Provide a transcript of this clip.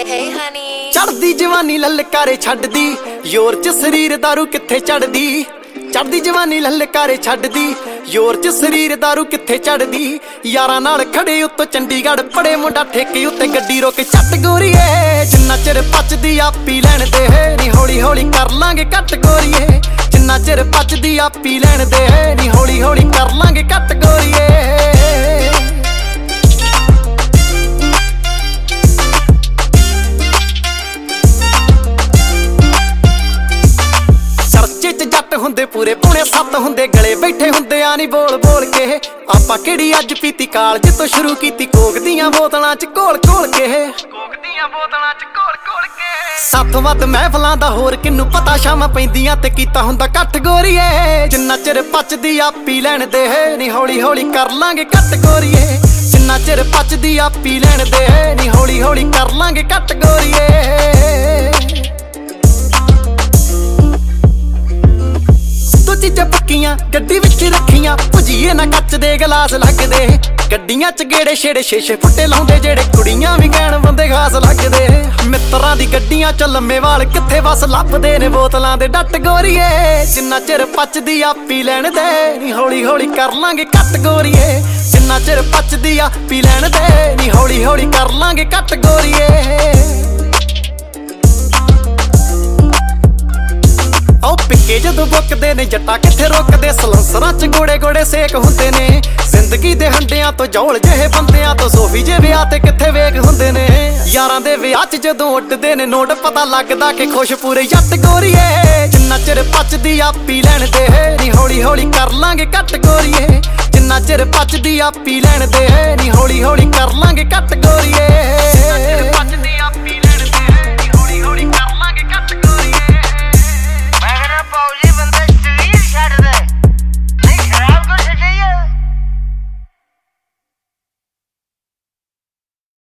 Hey honey ਚੜਦੀ ਜਵਾਨੀ ਲਲਕਾਰੇ ਛੱਡਦੀ ਯੋਰ ਚ ਸਰੀਰ ਦਾਰੂ ਕਿੱਥੇ ਚੜਦੀ ਚੜਦੀ ਜਵਾਨੀ ਲਲਕਾਰੇ ਛੱਡਦੀ ਯੋਰ ਚ ਸਰੀਰ ਦਾਰੂ ਕਿੱਥੇ ਚੜਦੀ ਯਾਰਾਂ ਨਾਲ ਖੜੇ ਉੱਤੋਂ ਚੰਡੀਗੜ੍ਹ ਪੜੇ ਮੁੰਡਾ ਠੇਕੇ ਉੱਤੇ ਗੱਡੀ ਰੋਕ ਚੱਟ ਗੋਰੀਏ ਜਿੰਨਾ ਚਿਰ ਪਚਦੀ ਆ ਪੀ ਲੈਣ ਦੇ ਨੀ ਹੌਲੀ ਹੌਲੀ ਕਰ ਲਾਂਗੇ ਕੱਟ ਗੋਰੀਏ ਜਿੰਨਾ ਚਿਰ ਪਚਦੀ ਆ ਪੀ ਲੈਣ ਦੇ ਨੀ ਹੌਲੀ ਹੌਲੀ ਕਰ ਲਾਂਗੇ ਕੱਟ ਗੋਰੀਏ ਹੁੰਦੇ ਪੂਰੇ ਪੌਣੇ 7 ਹੁੰਦੇ ਗਲੇ ਬੈਠੇ ਹੁੰਦੇ ਆ ਨੀ ਬੋਲ ਬੋਲ ਕੇ ਆਪਾਂ ਕਿਹੜੀ ਅੱਜ ਪੀਤੀ ਕਾਲਜ ਤੋਂ ਸ਼ੁਰੂ ਕੀਤੀ ਕੋਕ ਦੀਆਂ ਬੋਤਲਾਂ ਚ ਘੋਲ ਘੋਲ ਕੇ ਸੱਤ ਵੱਧ ਮਹਿਫਲਾਂ ਦਾ ਹੋਰ ਕਿੰਨੂੰ ਪਤਾ ਸ਼ਾਮਾਂ ਪੈਂਦੀਆਂ ਤੇ ਕੀਤਾ ਹੁੰਦਾ ਕੱਟ ਗੋਰੀਏ ਜਿੰਨਾ ਚਿਰ ਪਚਦੀ ਆ ਪੀ ਲੈਣ ਦੇ ਨੀ ਹੌਲੀ ਹੌਲੀ ਕਰ ਲਾਂਗੇ ਕੱਟ ਗੋਰੀਏ ਜਿੰਨਾ ਚਿਰ ਪਚਦੀ ਆ ਪੀ ਲੈਣ ਦੇ ਨੀ ਹੌਲੀ ਹੌਲੀ ਕਰ ਲਾਂਗੇ ਕੱਟ ਗੋਰੀਏ ਚੀਜ਼ਾਂ ਪੱਕੀਆਂ ਗੱਡੀ ਵਿੱਚ ਰੱਖੀਆਂ ਭੁਜੀਏ ਨਾ ਕੱਚ ਦੇ ਗਲਾਸ ਲੱਗਦੇ ਗੱਡੀਆਂ ਚ ਗੇੜੇ ਛੇੜੇ ਸ਼ੀਸ਼ੇ ਫੁੱਟੇ ਲਾਉਂਦੇ ਜਿਹੜੇ ਕੁੜੀਆਂ ਵੀ ਕਹਿਣ ਬੰਦੇ ਖਾਸ ਲੱਗਦੇ ਮਿੱਤਰਾਂ ਦੀ ਗੱਡੀਆਂ ਚ ਲੰਮੇ ਵਾਲ ਕਿੱਥੇ ਵਸ ਲੱਭਦੇ ਨੇ ਬੋਤਲਾਂ ਦੇ ਡੱਟ ਗੋਰੀਏ ਜਿੰਨਾ ਚਿਰ ਪਚਦੀ ਆ ਪੀ ਲੈਣ ਦੇ ਨੀ ਹੌਲੀ ਹੌਲੀ ਕਰ ਲਾਂਗੇ ਕੱਟ ਗੋਰੀਏ ਜਿੰਨਾ ਚਿਰ ਪਚਦੀ ਆ ਪੀ ਲੈਣ ਦੇ ਨੀ ਹੌਲੀ ਹੌਲੀ ਕਰ ਲਾਂਗੇ ਕੱਟ ਗੋਰੀਏ ਪਿੱਕੇ ਜਦੋਂ ਬੁੱਕਦੇ ਨੇ ਜੱਟਾ ਕਿੱਥੇ ਰੁਕਦੇ ਸਲੰਸਰਾਂ ਚ ਗੋੜੇ ਗੋੜੇ ਸੇਕ ਹੁੰਦੇ ਨੇ ਜ਼ਿੰਦਗੀ ਦੇ ਹੰਡਿਆਂ ਤੋਂ ਜੌਲ ਜਿਹੇ ਬੰਦਿਆਂ ਤੋਂ ਸੋਫੀ ਜੇ ਵਿਆਹ ਤੇ ਕਿੱਥੇ ਵੇਖ ਹੁੰਦੇ ਨੇ ਯਾਰਾਂ ਦੇ ਵਿਆਹ ਚ ਜਦੋਂ ਉੱਡਦੇ ਨੇ ਨੋਟ ਪਤਾ ਲੱਗਦਾ ਕਿ ਖੁਸ਼ ਪੂਰੇ ਜੱਟ ਗੋਰੀਏ ਜਿੰਨਾ ਚਿਰ ਪਚਦੀ ਆ ਪੀ ਲੈਣ ਦੇ ਨੀ ਹੌਲੀ ਹੌਲੀ ਕਰ ਲਾਂਗੇ ਕੱਟ ਗੋਰੀਏ ਜਿੰਨਾ ਚਿਰ ਪਚਦੀ ਆ ਪੀ ਲੈਣ ਦੇ ਨੀ ਹੌਲੀ ਹੌਲੀ ਕਰ ਲਾਂਗੇ ਕੱਟ ਗੋਰੀਏ